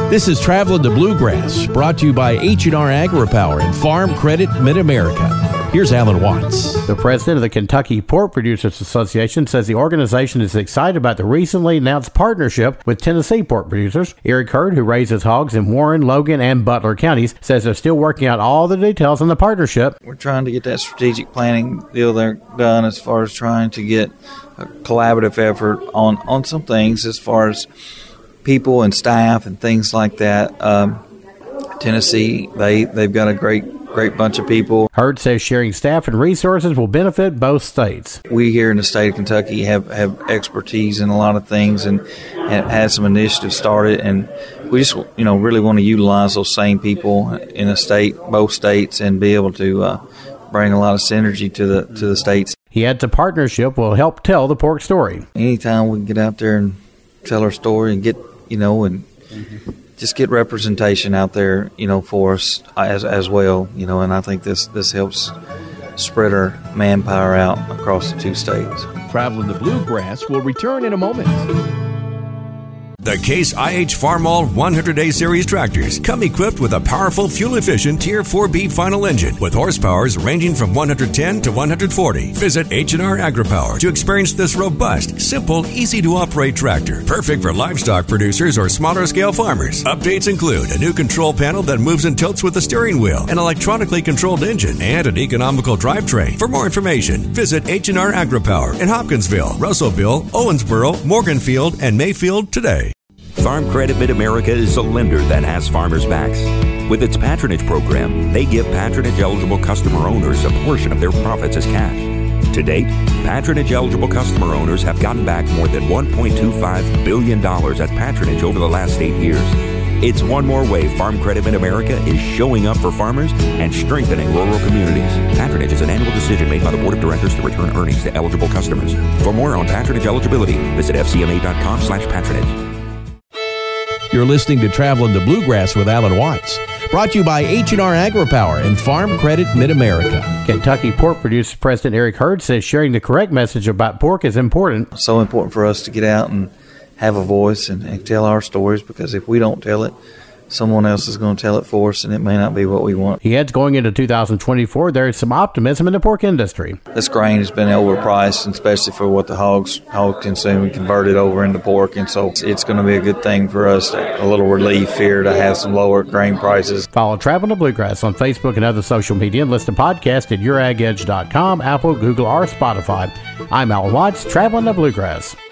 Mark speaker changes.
Speaker 1: This is Traveling the Bluegrass, brought to you by H&R Agri-Power and Farm Credit Mid-America. Here's Alan Watts.
Speaker 2: The president of the Kentucky Pork Producers Association says the organization is excited about the recently announced partnership with Tennessee pork producers. Eric Hurd, who raises hogs in Warren, Logan, and Butler counties, says they're still working out all the details on the partnership.
Speaker 3: We're trying to get that strategic planning deal there done as far as trying to get a collaborative effort on some things as far as people and staff and things like that. Tennessee, they've got a great bunch of people.
Speaker 2: Hurd says sharing staff and resources will benefit both states.
Speaker 3: We here in the state of Kentucky have expertise in a lot of things and had some initiatives started, and we just really want to utilize those same people in a state, both states, and be able to bring a lot of synergy to the states.
Speaker 2: He adds a partnership will help tell the pork story.
Speaker 3: Anytime we can get out there and tell our story and get just get representation out there, for us as well, and I think this helps spread our manpower out across the two states.
Speaker 1: Traveling the Bluegrass will return in a moment.
Speaker 4: The Case IH Farmall 100-Day Series tractors come equipped with a powerful, fuel-efficient Tier 4B final engine with horsepowers ranging from 110 to 140. Visit H&R Agri-Power to experience this robust, simple, easy-to-operate tractor, perfect for livestock producers or smaller-scale farmers. Updates include a new control panel that moves and tilts with the steering wheel, an electronically controlled engine, and an economical drivetrain. For more information, visit H&R Agri-Power in Hopkinsville, Russellville, Owensboro, Morganfield, and Mayfield today.
Speaker 5: Farm Credit Mid-America is a lender that has farmers' backs. With its patronage program, they give patronage-eligible customer owners a portion of their profits as cash. To date, patronage-eligible customer owners have gotten back more than $1.25 billion as patronage over the last 8 years. It's one more way Farm Credit Mid-America is showing up for farmers and strengthening rural communities. Patronage is an annual decision made by the Board of Directors to return earnings to eligible customers. For more on patronage eligibility, visit fcma.com/patronage.
Speaker 1: You're listening to Traveling the Bluegrass with Alan Watts, brought to you by H&R Agri-Power and Farm Credit Mid-America.
Speaker 2: Kentucky Pork Producers President Eric Hurd says sharing the correct message about pork is important.
Speaker 3: So important for us to get out and have a voice and tell our stories, because if we don't tell it, someone else is going to tell it for us, and it may not be what we want.
Speaker 2: He adds going into 2024, there is some optimism in the pork industry.
Speaker 3: This grain has been overpriced, especially for what the hogs consume and convert it over into pork, and so it's going to be a good thing for us, a little relief here to have some lower grain prices.
Speaker 2: Follow Traveling the Bluegrass on Facebook and other social media, and listen to podcasts at youragedge.com, Apple, Google, or Spotify. I'm Alan Watts, Traveling the Bluegrass.